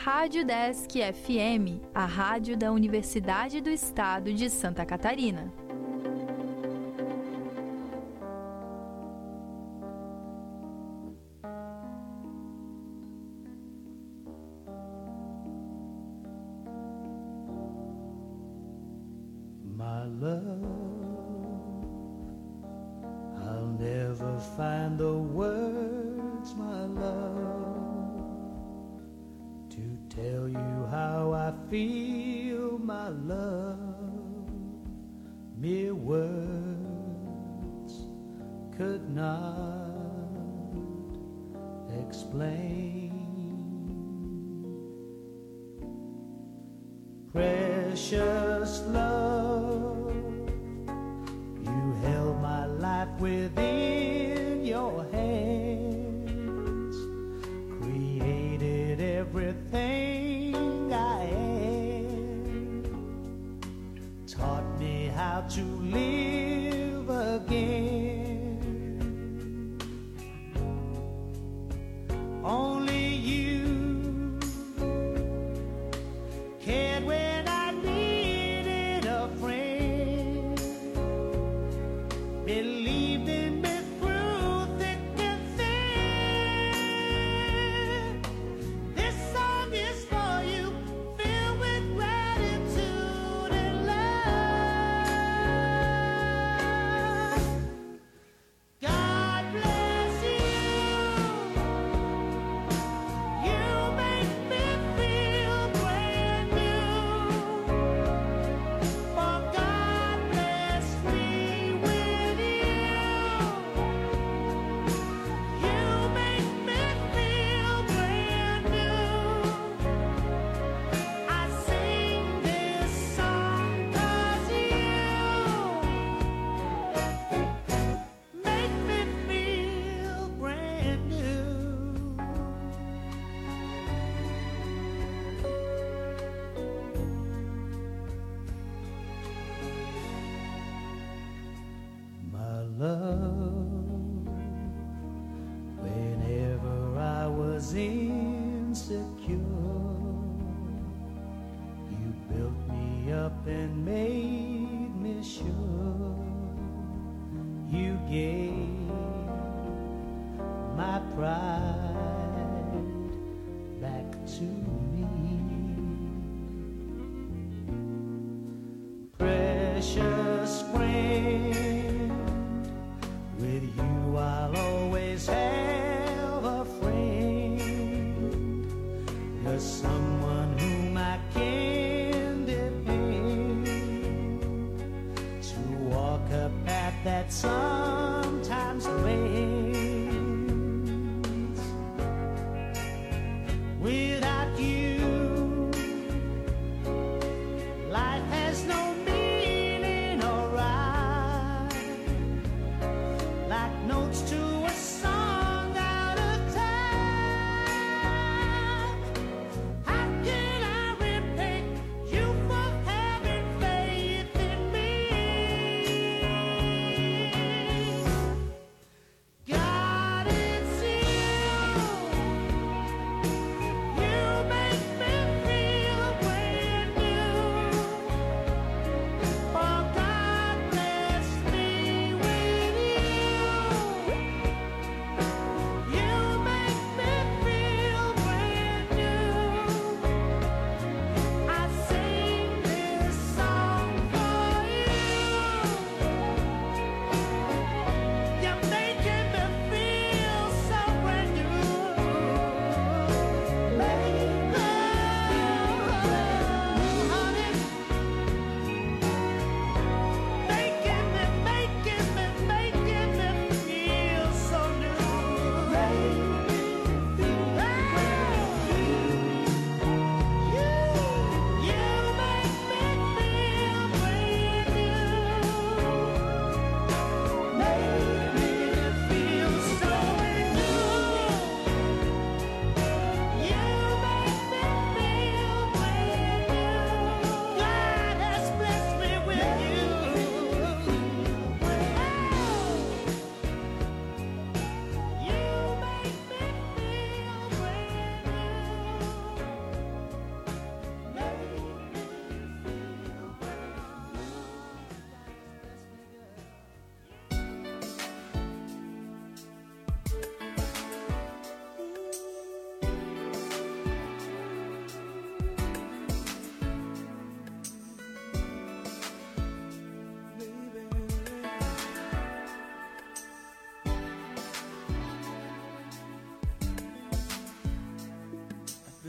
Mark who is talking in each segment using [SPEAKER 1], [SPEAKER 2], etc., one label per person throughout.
[SPEAKER 1] Rádio Desk FM, a rádio da Universidade do Estado de Santa Catarina.
[SPEAKER 2] My love, I'll never find the words, my love, to tell you how I feel, my love. Mere words could not explain. Precious love, you held my life within your hands, created everything I am, taught me how to live again. Only you cared when I needed a friend, believed in me through thick and thin. This song is for you, filled with gratitude and love. God bless you.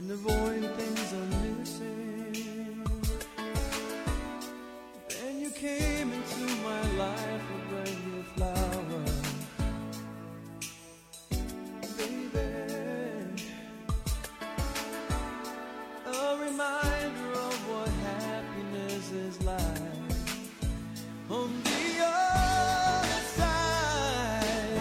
[SPEAKER 3] and avoiding things I'm missing. Then you came into my life, a brand new flower, baby, a reminder of what happiness is like. On the other side,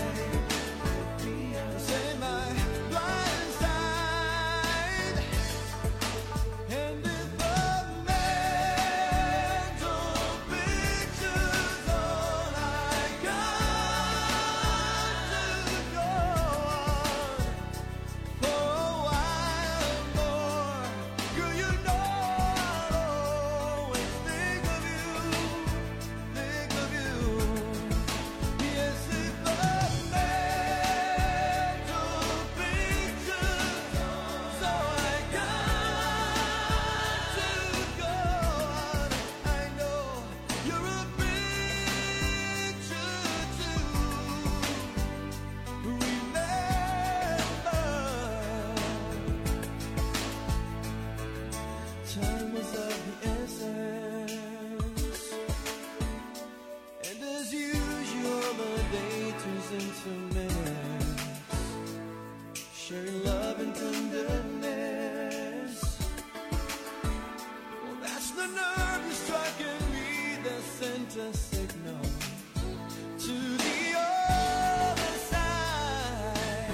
[SPEAKER 3] say my blind side, and if the mental picture's all I got to go on for a while more, girl, you know I'll always think of you. Think of you. Yes, if the mental picture's all I got to go on, I know you're a picture to remember. Time is of the essence, and as usual, the day turns into minutes. Sharing love and tenderness. Well, that's the nerve you struck in me that sent a signal to the other side.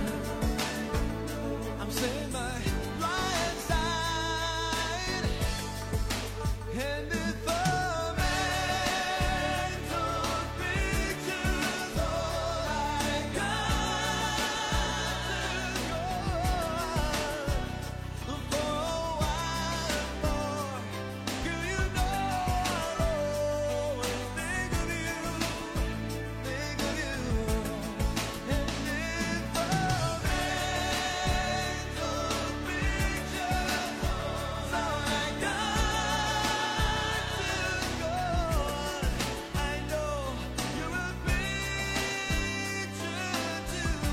[SPEAKER 3] I'm saying my blind side, and if the mental picture's all I got to go on for a while more, girl, you know I'll always think of you, think of you. And if the mental picture's all I got to go on, I know you're a picture to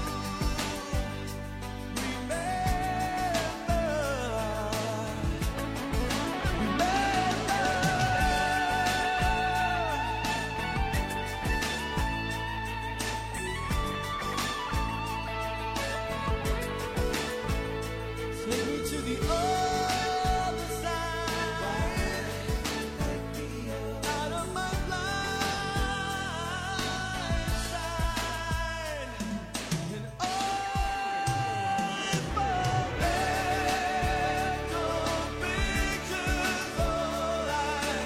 [SPEAKER 3] take me to the other side, out of my blind side, and if the mental picture's all I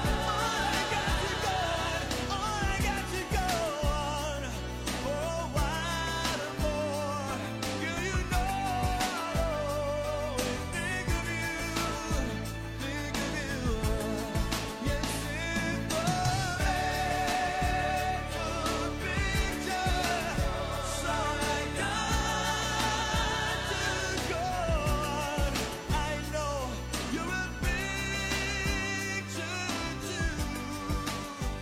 [SPEAKER 3] got to go on for a while more, girl, you know I'll always think of you, think of you. Yes, if the mental picture's all I got to go on, I know you're a picture to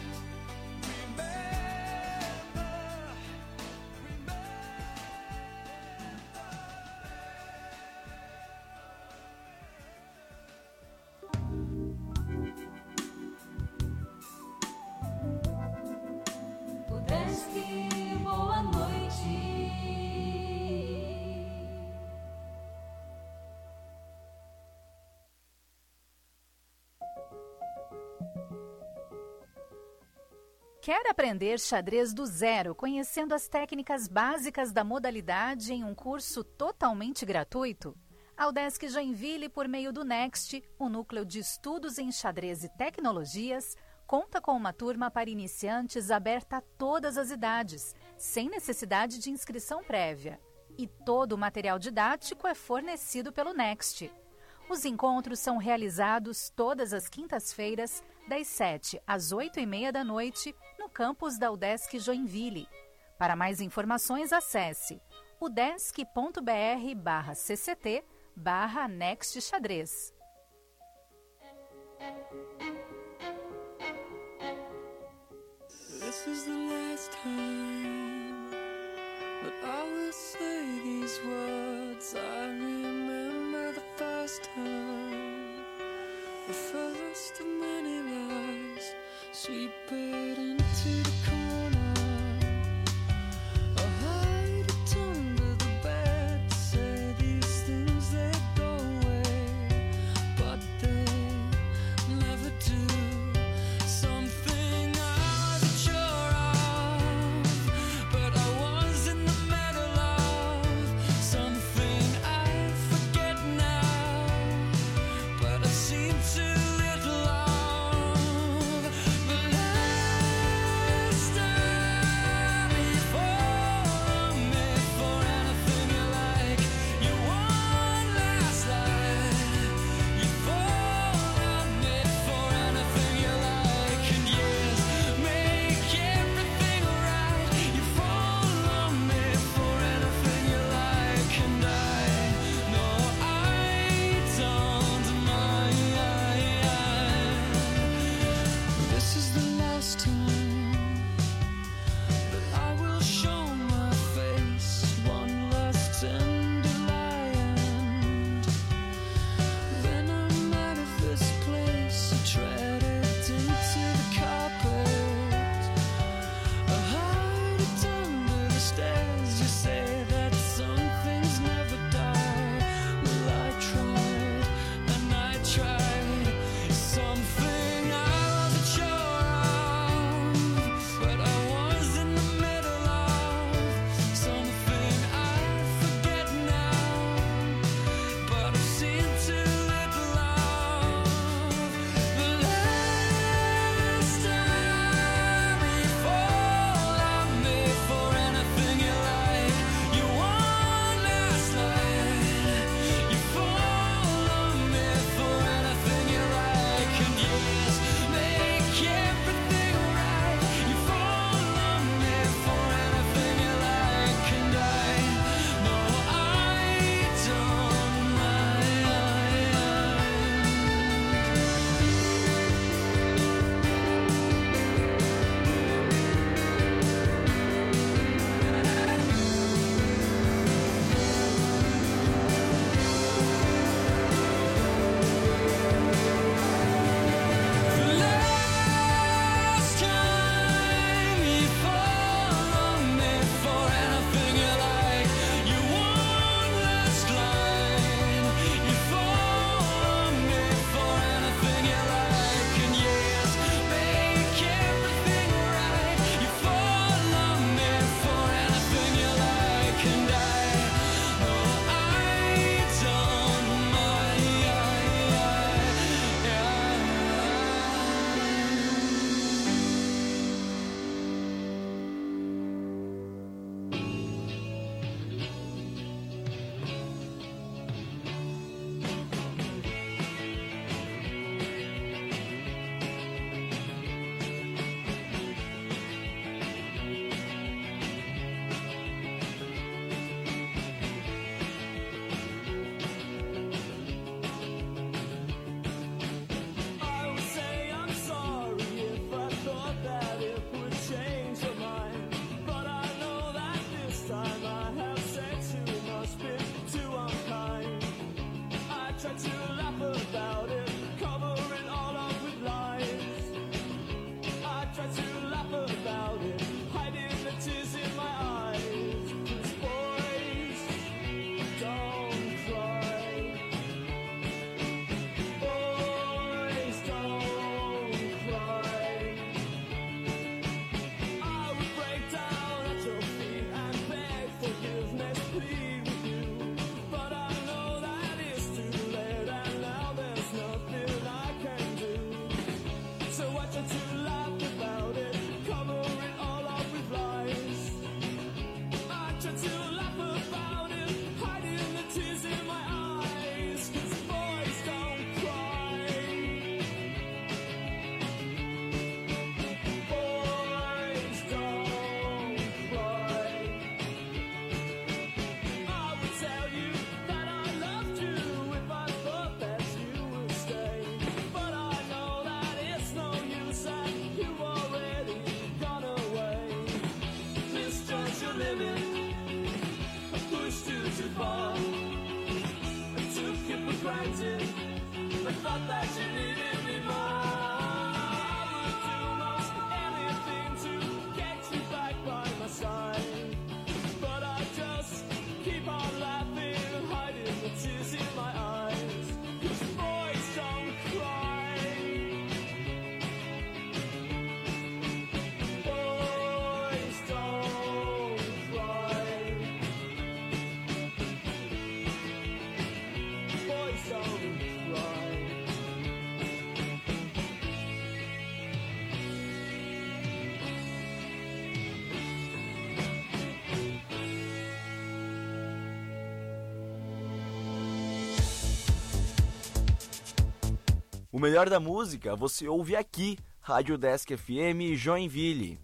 [SPEAKER 4] Udesque, boa noite.
[SPEAKER 1] Quer aprender xadrez do zero, conhecendo as técnicas básicas da modalidade em um curso totalmente gratuito? A Udesc Joinville, por meio do Next, o Núcleo de Estudos em Xadrez e Tecnologias, conta com uma turma para iniciantes aberta a todas as idades, sem necessidade de inscrição prévia. E todo o material didático é fornecido pelo Next. Os encontros são realizados todas as quintas-feiras, das 7 às 8h30 da noite, no campus da Udesc Joinville. Para mais informações, acesse udesc.br/cct/Next Xadrez.
[SPEAKER 3] This is the last time that I will say these words. I remember That you needed me more. I would do most anything to
[SPEAKER 4] O melhor da música você ouve aqui, Rádio Desk FM Joinville.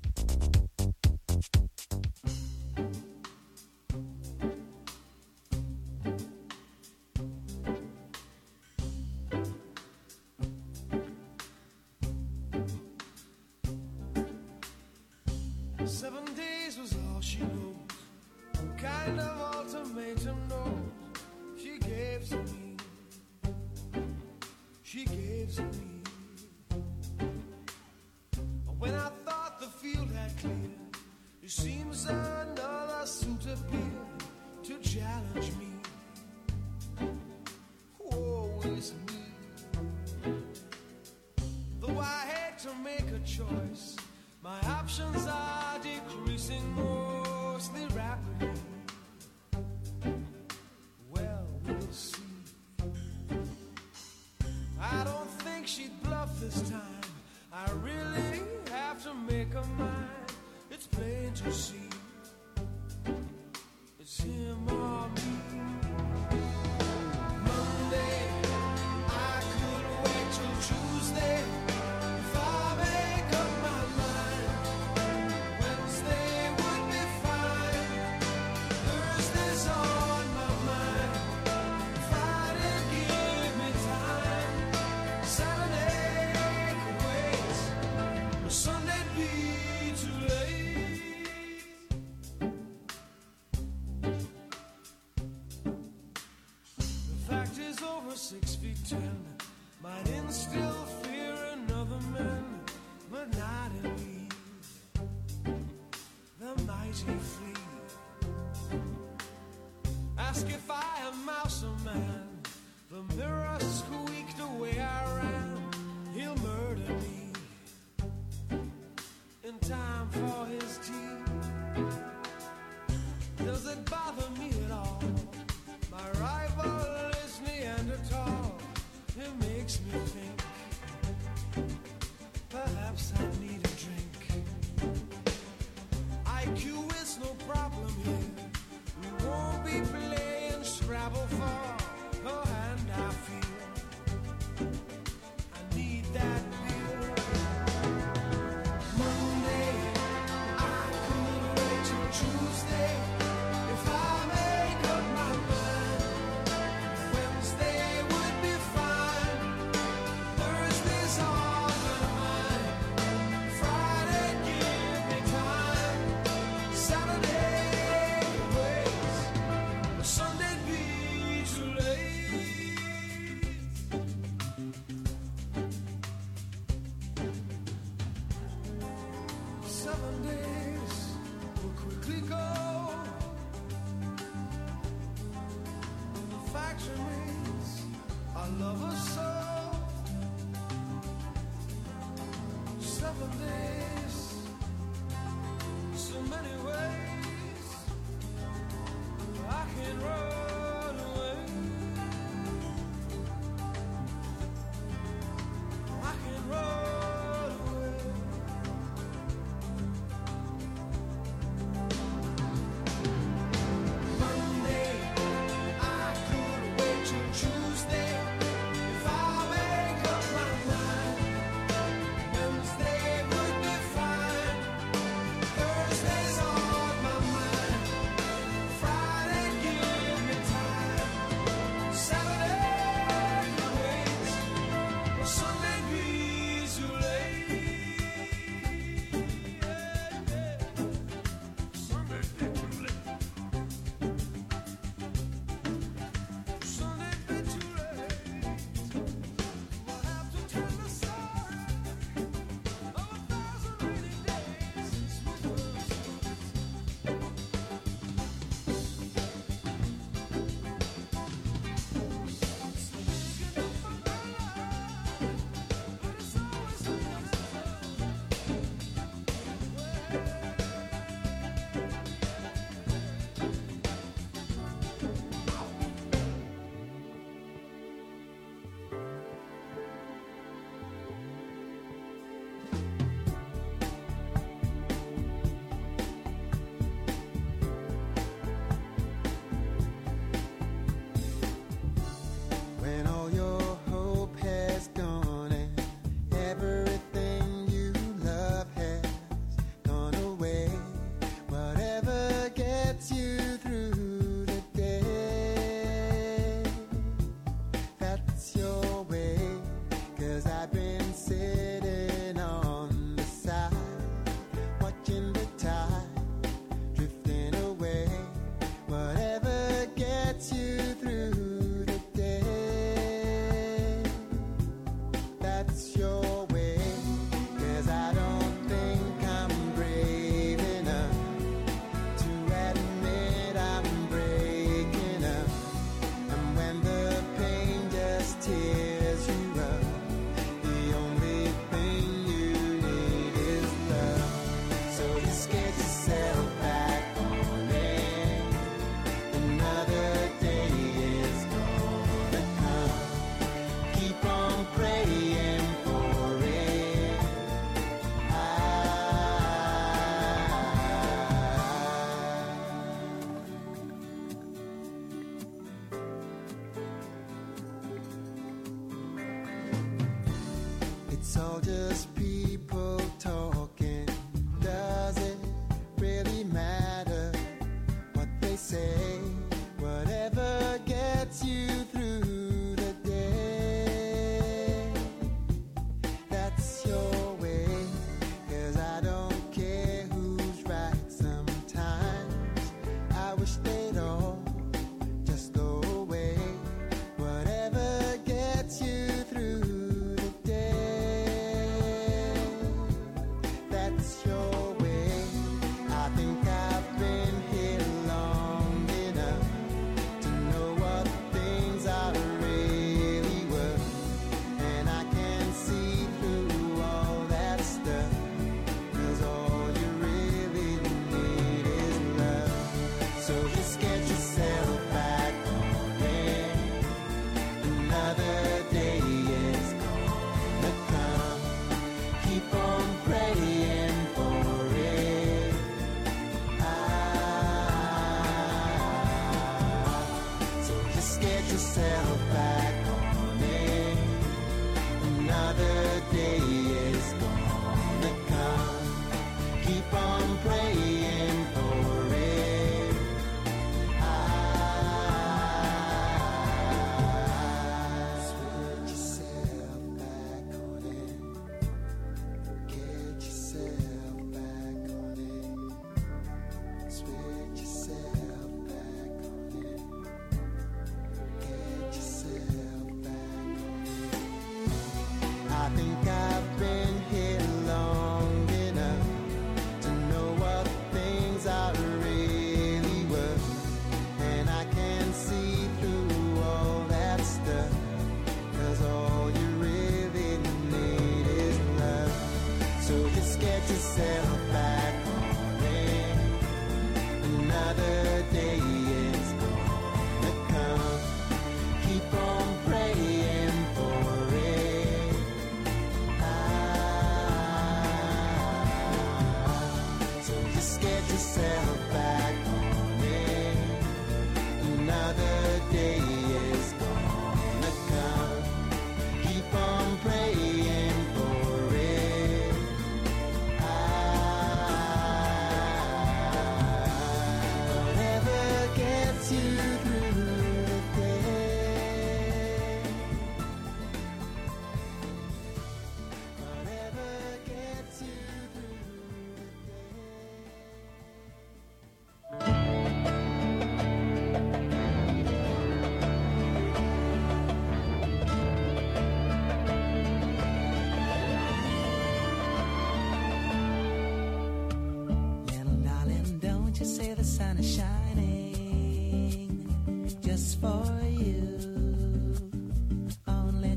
[SPEAKER 3] Sunday be too
[SPEAKER 5] all just people talking. Does it really matter what they say? Whatever gets you through the day, that's your way. 'Cause I don't care who's right sometimes. I wish they'd all just go away. Whatever gets you through the day, that's your way. I think I've been here long enough to know what things are really worth. And I can see through all that stuff. 'Cause all you really need is love. So just get yourself back on it. Another day is gonna come. Keep on praying for it. So just get yourself back on it. Another day is gonna come. Keep on praying for it. Switch yourself back on it. Get yourself back on it. Switch yourself back on it. Get yourself back on it. I think I've been here long enough to know what things are really worth. And I can see through all that stuff. 'Cause all you really need is love. So just get yourself back on it. Another day is gonna come. Keep on praying for it. So just get yourself back on it. Another day is gonna come. Keep on praying for it. Whatever gets you through the day. Whatever gets you through the
[SPEAKER 6] Little darling, don't you say the sun is shining just for you, only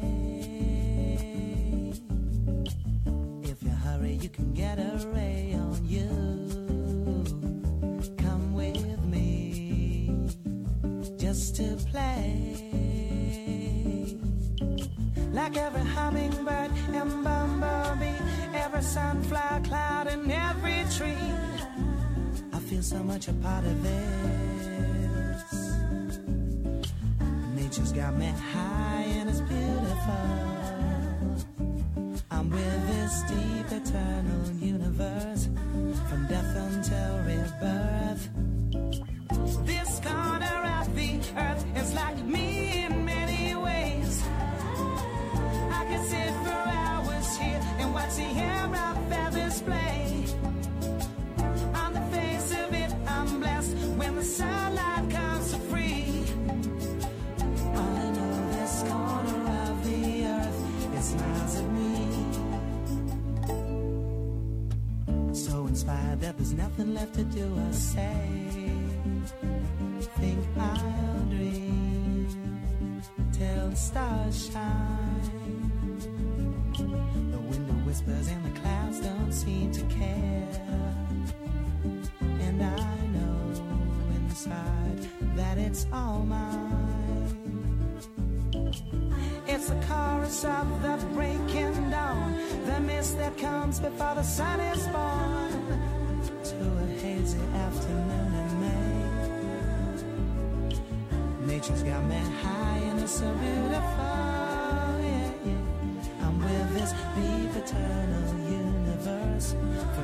[SPEAKER 6] today. If you hurry, you can get a ray on you. Come with me just to play. Like every hummingbird and bumblebee, every sunflower cloud and every tree, I feel so much a part of this. Nature's got me high and it's beautiful. I'm with this deep eternal universe, from death until rebirth. This corner of the earth is like me in many ways. I could sit for hours here and watch the air of feathers play. On the face of it, I'm blessed when the sunlight comes so free. All I know, this corner of the earth, it smiles at me. So inspired that there's nothing left to do or say. Think I'll dream till the stars shine. The window whispers and the clouds don't seem to care. And I know inside that it's all mine. It's the chorus of the breaking dawn, the mist that comes before the sun is born, to a hazy afternoon in May. Nature's got me high and it's so beautiful, yeah, yeah. I'm with this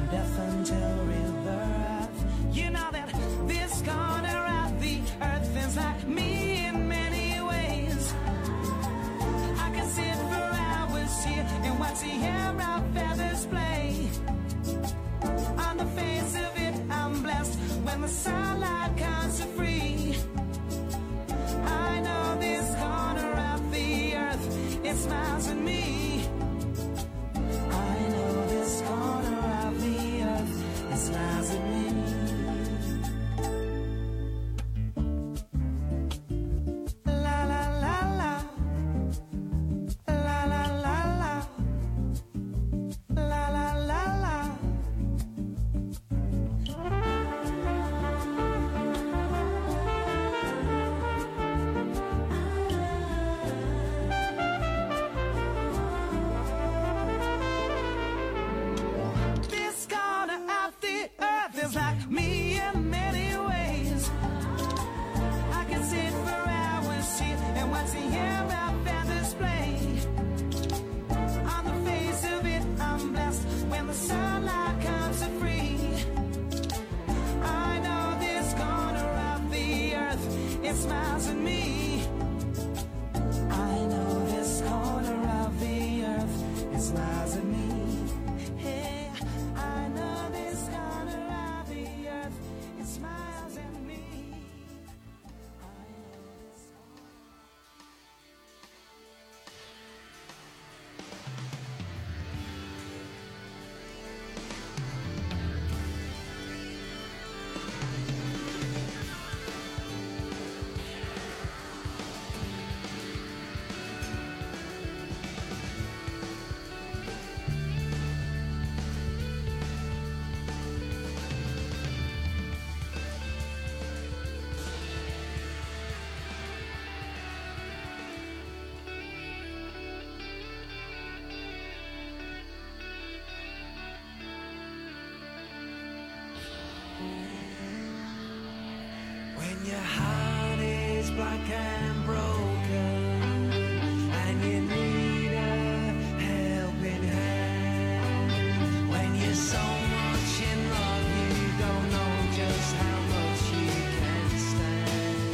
[SPEAKER 6] from death until rebirth. You know that this corner of the earth is like me in many ways. I can sit for hours here and watch the air of feathers play. On the face of it, I'm blessed when the sunlight comes to free. I know this corner of the earth, it smiles at me. I know this corner of the earth, it smiles at me. La la la la, la la la la, la la la la. This corner of the earth is like me in many ways. I can sit for hours here and watch the air of feathers play. On the face of it, I'm blessed when the sunlight comes to free. I know this corner of the earth, it smiles at me. I know this corner of the earth, it smiles at me. Hey, I know this corner of the earth, it smiles at me. I know this When your heart is black and broken and you need a helping hand, when you're so much in love you don't know just how much you can stand,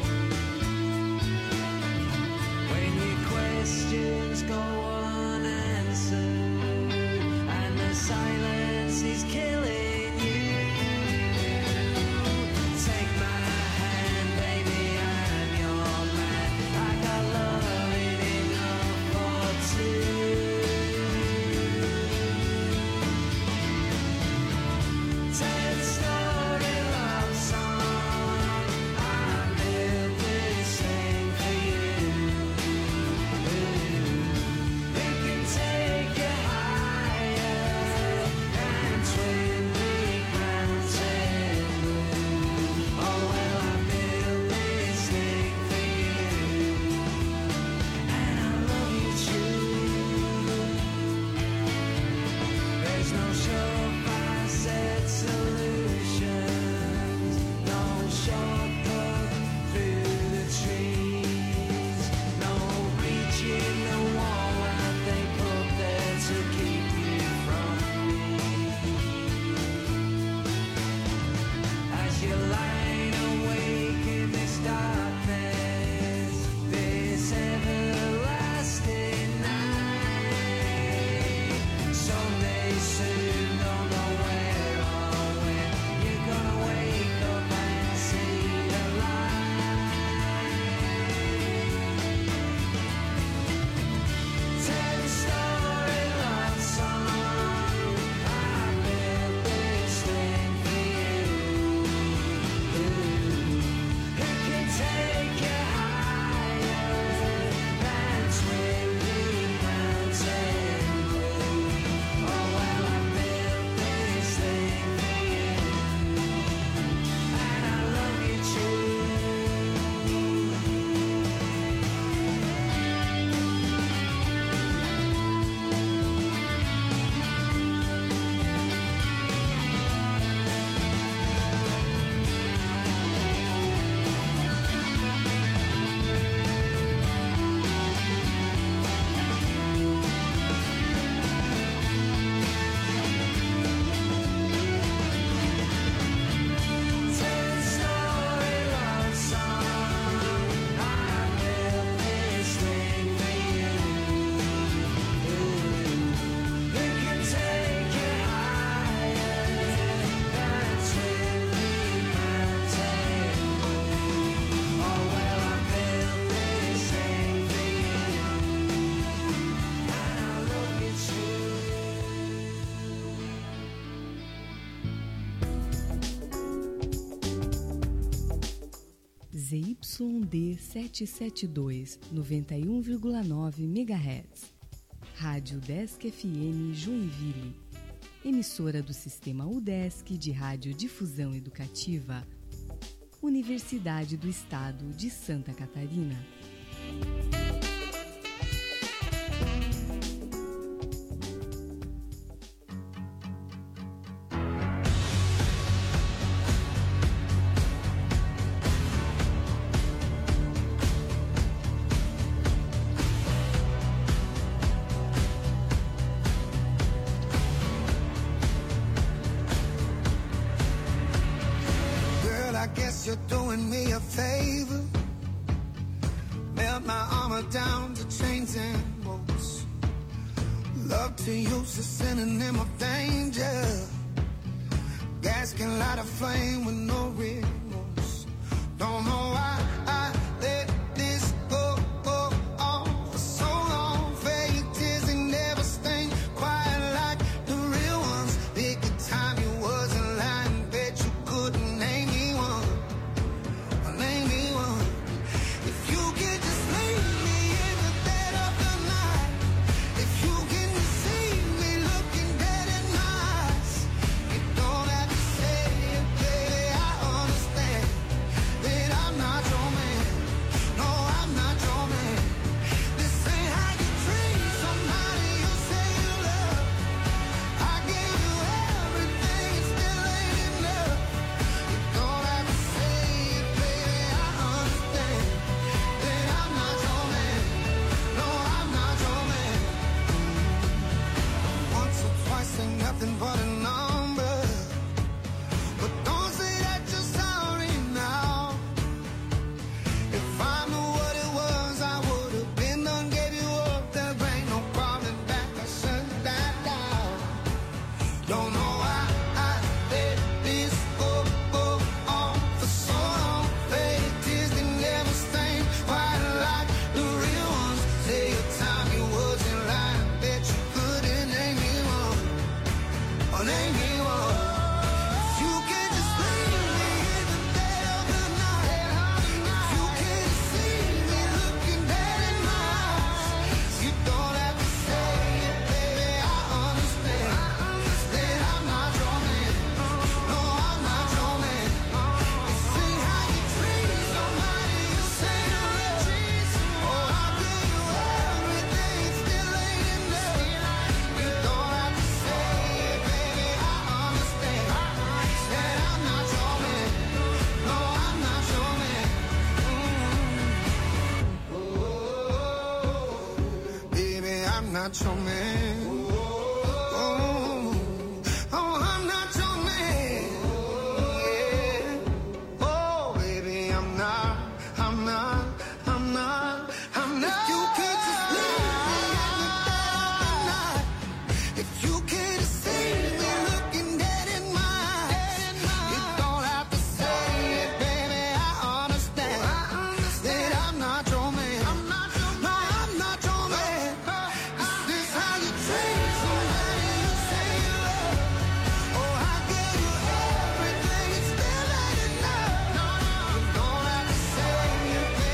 [SPEAKER 6] when your questions go unanswered and the silence is killing you. Take my hand, baby, I'm your man. I got
[SPEAKER 7] ZYD 772, 91,9 MHz. Rádio Udesc FM Joinville. Emissora do Sistema Udesc de Radiodifusão Educativa. Universidade do Estado de Santa Catarina.
[SPEAKER 8] You're doing me a favor. Melt my armor down to chains and bolts. Love to use a synonym of danger. Gas can light a flame with no remorse. Don't know why I let this go on for so long. Fake tears ain't never stained quite like the real ones. Pick a time you wasn't lying, bet you couldn't name me one. Name me one. If you can just leave me in the dead of the night. If you can just see me looking dead in my eyes. You don't have to say it, baby, I understand that I'm not your man. No, I'm not your man. This ain't how you treat somebody you say you love. I gave you everything, it still ain't enough. You don't have to say it, baby, I understand that I'm not your man. No, I'm not your man. Once or twice ain't nothing but a number. But don't say that you're sorry now. If I knew what it was, I would have been done, gave you up. There ain't no crawling back, I shut that down. Don't know why I let this go on for so long. Fake tears they never stain quite like the real ones. Say your time you wasn't lying, bet you couldn't name me one. Or name me one. If you can just leave me in the dead of the night. If you can see me looking dead in my eyes. You don't have to say it, baby, I understand that I'm not your man. No, I'm not your man. This ain't how you treat somebody you say you love. Oh, I give you everything, it still ain't enough. You don't have to say it, baby, I understand that I'm not your man. No, I'm not your man. Baby, I'm not your man. Oh, I'm not your man. Yeah. Oh, baby, I'm not. If you could just leave me in the dead of the night. If you could see me looking dead in my eyes. You don't have to say it, baby, I understand that I'm not your man. No, I'm not your man. Is this how you treat somebody you say you love? Oh, I gave you everything, it still ain't enough. You don't have to say it, baby,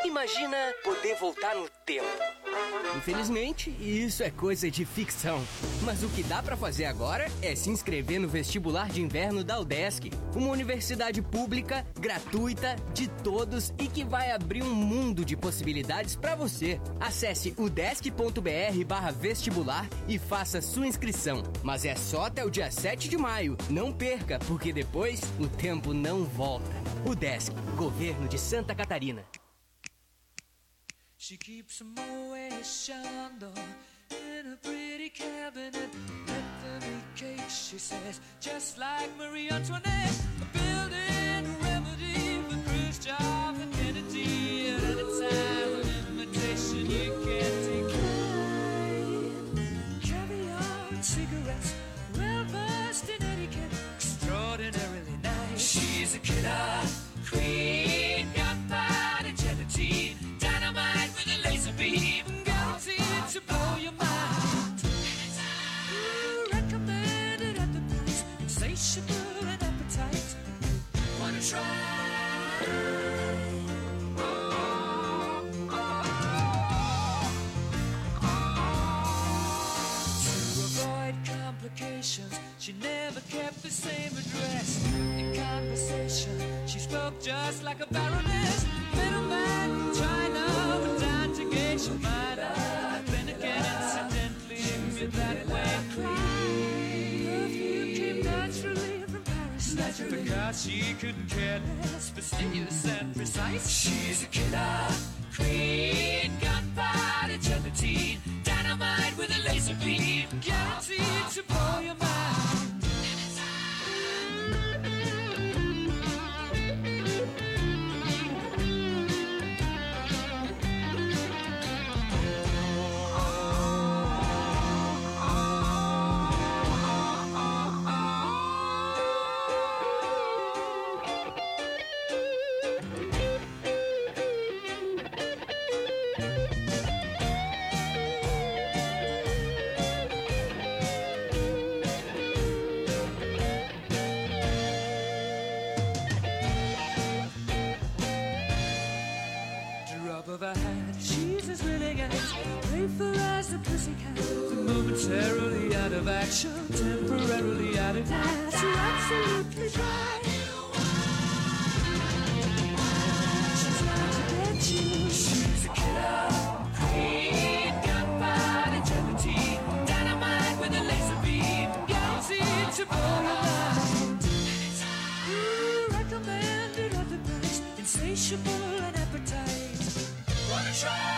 [SPEAKER 9] Imagina poder voltar no tempo. Infelizmente, isso é coisa de ficção. Mas o que dá pra fazer agora é se inscrever no vestibular de inverno da UDESC, uma universidade pública, gratuita, de todos e que vai abrir um mundo de possibilidades pra você. Acesse udesc.br/vestibular e faça sua inscrição. Mas é só até o dia 7 de maio. Não perca, porque depois o tempo não volta. UDESC, Governo de Santa Catarina.
[SPEAKER 6] She keeps a Moet Chandon in a pretty cabinet. Anthony cake, she says, just like Marie Antoinette. A building remedy for Khrushchev and Kennedy. At any time, an invitation you can't decline. Caviar and cigarettes, well versed in etiquette, extraordinarily nice. She's a killer queen, gunpowder gelatine. Dynamite with a laser beam, guaranteed to blow your mind. Recommended at the price, insatiable and appetite. Wanna try? To avoid complications, she never kept the same address. In conversation, she spoke just like a baroness. Middleman from China, but down to Geisha Minor. Then again, incidentally, you're that way clean. Perfume came naturally from Paris. Because she couldn't care less, fastidious and precise. She's a killer queen, gunpowder gelatine. Dynamite with a laser beam, guaranteed to blow your mind. Drop of a hat, she's as willing as playful as a pussycat. Momentarily out of action, temporarily out of gas. You're absolutely dry. She's out to get you. She's a killer queen, gunpowder gelatine. Dynamite with a laser beam, guaranteed to blow your mind. Recommended at the price, insatiable and appetite. Wanna try?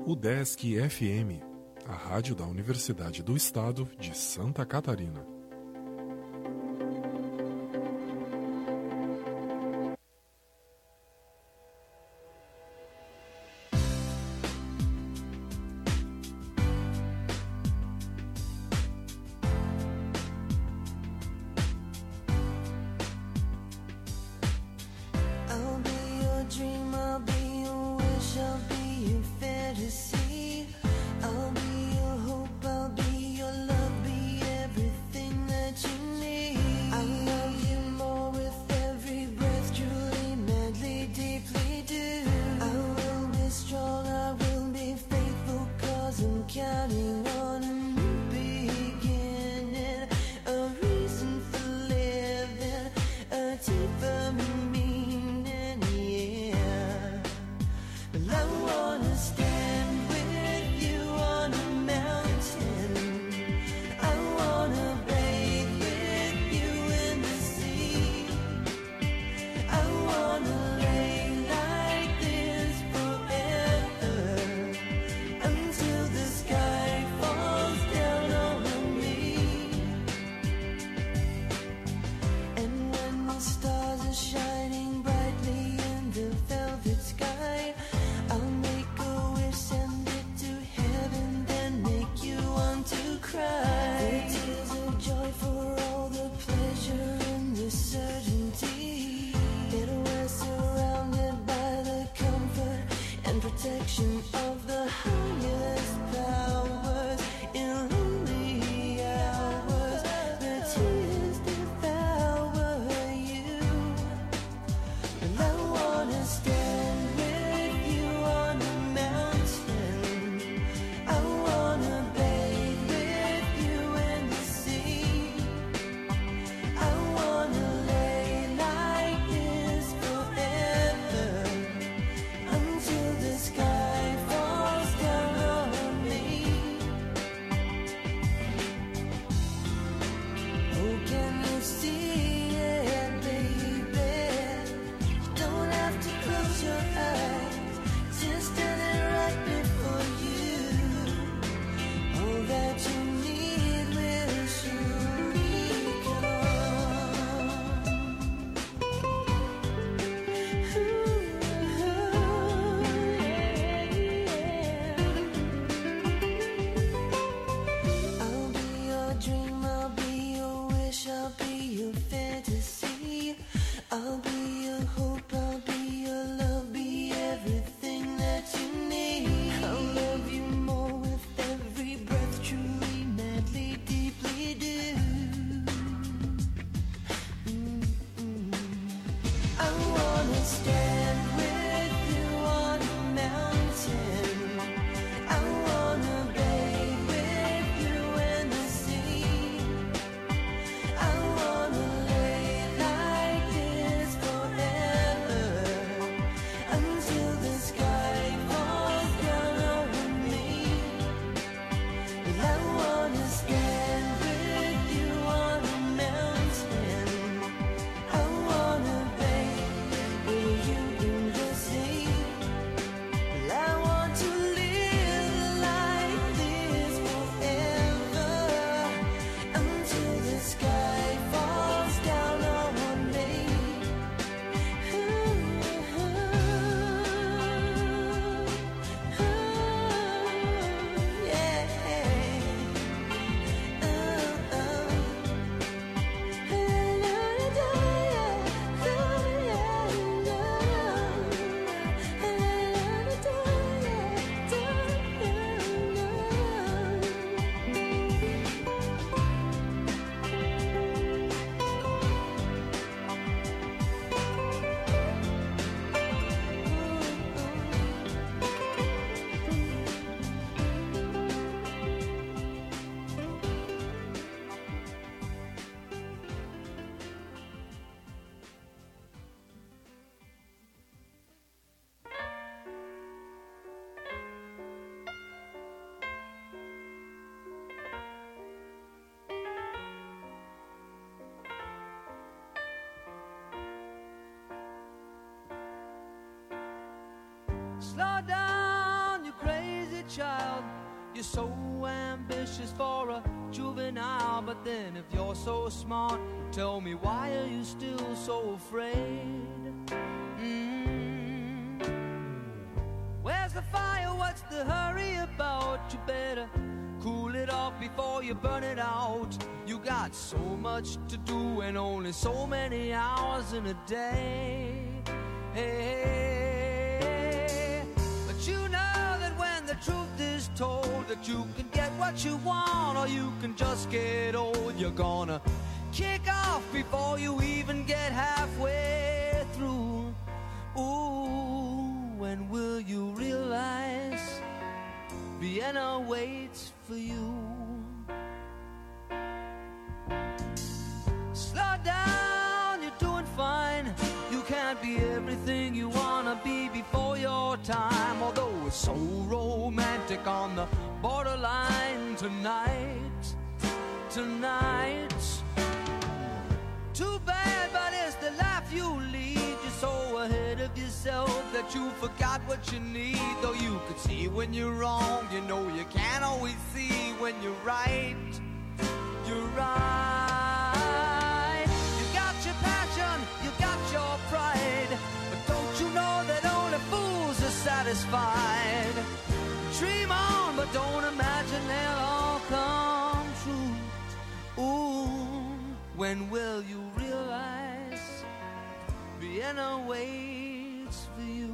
[SPEAKER 10] UDESC FM, a rádio da Universidade do Estado de Santa Catarina.
[SPEAKER 6] I'll be your dream, I'll be your wish, I'll be your fantasy. I'll be your hope, I'll be your love, be everything that you need. I love you more with every breath, truly, madly, deeply do. I will be strong, I will be faithful, 'cause I'm counting on a new beginning, a reason for living, a deeper meaning, yeah. Well, I wanna stand with you on a mountain. I wanna bathe with you in the sea. I wanna lay like this forever, until the sky falls down on me. And when the stars are shining brightly in the velvet sky, I'll make a wish, send it to heaven, then make you want to cry. The tears of joy for all the pleasure and the certainty that we're surrounded by the comfort and protection of the highest powers. In lonely hours, the tears devour you. And I wanna stand with you on a mountain. I wanna bathe with you in the sea. I wanna lay like this forever, until the sky falls down on me. Oh, can you see it, baby? You don't have to close your eyes, just standing right before you. All that you need will surely come. I'll be your dream, I'll be your wish, I'll be your fantasy. I'll be your hope, I'll be your love, be everything that you need. I'll love you more with every breath, truly, madly, deeply do. I wanna stand with you on a mountain. I wanna bathe with you in the sea. I wanna lay like this forever, until the sky falls down on me. Well, I wanna stand with you on a mountain. I wanna bathe with you in the sea. Well, I want to live like this forever, until the sky falls down on me.
[SPEAKER 2] Slow down, you crazy
[SPEAKER 6] child. You're so ambitious for a juvenile, but then if you're so smart, tell me why are you still so afraid? Where's the fire? What's the hurry about? You better cool it off before you burn it out. You got so much to do and only so many hours in a day. Hey, but you know that when the truth is told, that you can get what you want or you can just get old. You're gonna kick off before you even get halfway through. Ooh, when will you realize Vienna waits for you? Slow down, you're doing fine. You can't be everything you wanna be before your time. Although it's so romantic on the borderline tonight. Too bad, but it's the life you lead. You're so ahead of yourself that you forgot what you need. Though you could see when you're wrong, you know you can't always see when you're right. You're right. You got your passion, you got your pride, but don't you know that only fools are satisfied? Dream on, but don't imagine they'll all come true. Ooh, when will you realize Vienna waits for you?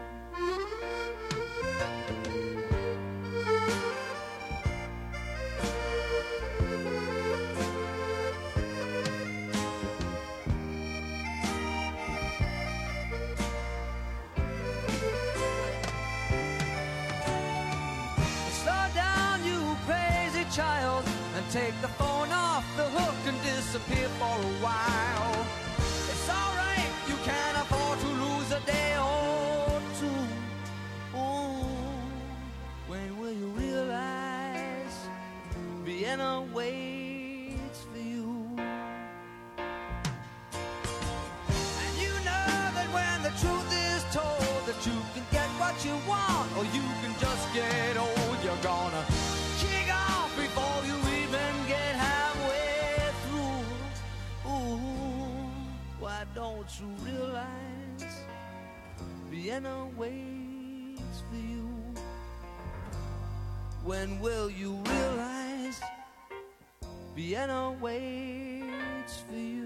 [SPEAKER 6] Slow down, you crazy child, and take the phone off the hook and disappear for a while. It's alright, you can't afford to lose a day or two. Ooh, when will you realize Vienna waits for you? And you know that when the truth is told, that you can get what you want or you can just get old. You're gonna kick off before you even get halfway through. Ooh, why don't you realize Vienna waits for you? When will you realize Vienna waits for you?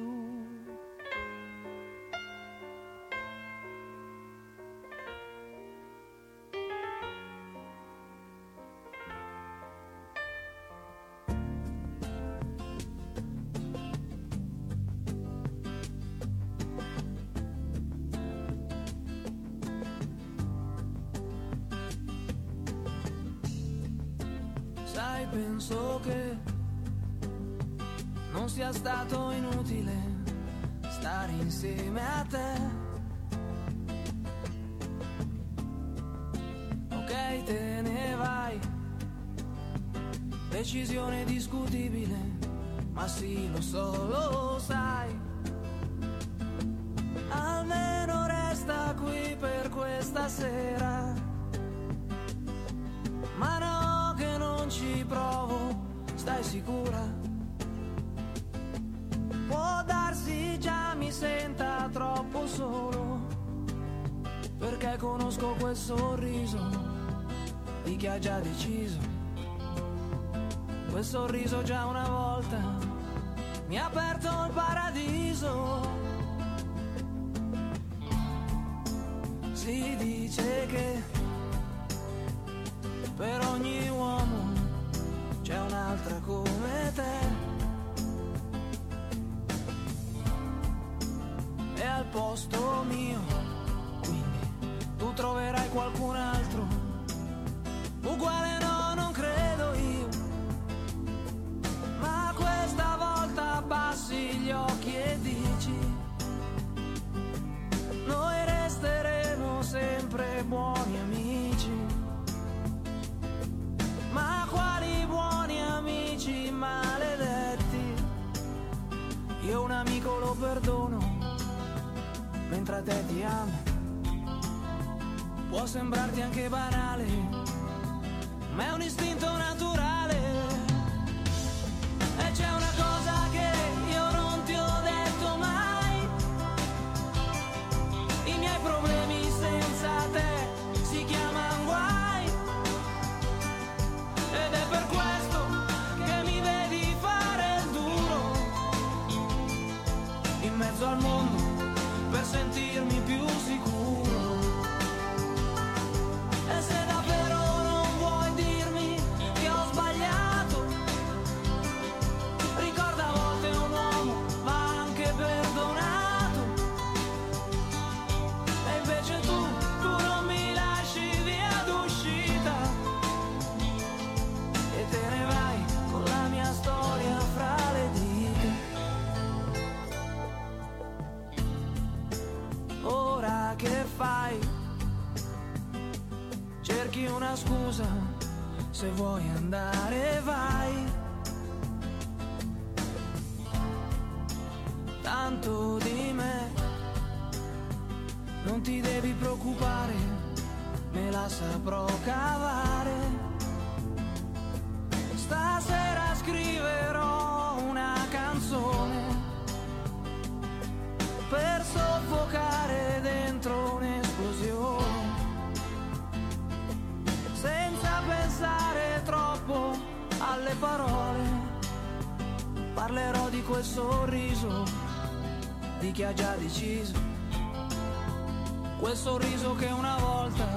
[SPEAKER 6] Sai, penso che non sia stato inutile stare insieme a te. Ok, te ne vai, decisione discutibile, ma sì, lo so, lo sai. Almeno resta qui per questa sera. Ma no, che non ci provo, stai sicura? Può darsi già mi senta troppo solo, perché conosco quel sorriso di chi ha già deciso. Quel sorriso già una volta mi ha aperto il paradiso. Si dice che per ogni uomo c'è un'altra come te, e al posto mio quindi tu troverai qualcun altro uguale. No, non credo io, ma questa volta abbassi gli occhi e dici: noi resteremo sempre buoni amici. Ma quali buoni amici maledetti? Io un amico lo perdono, mentre a te ti amo. Può sembrarti anche banale, ma è un istinto naturale. E c'è una cosa che io non ti ho detto mai: i miei problemi senza te si chiamano guai. Ed è per questo che mi vedi fare il duro in mezzo al mondo per sentirmi più sicuro. E se davvero non vuoi dirmi che ho sbagliato, ricorda a volte un uomo va anche perdonato. E invece tu non mi lasci via d'uscita e te ne vai con la mia storia fra le dita. Ora che fai? Cerchi una scusa, se vuoi andare vai. Tanto di me non ti devi preoccupare, me la saprò cavare. Stasera scriverò una canzone per soffocare dentro un'esplosione, senza pensare troppo alle parole. Parlerò di quel sorriso di chi ha già deciso, quel sorriso che una volta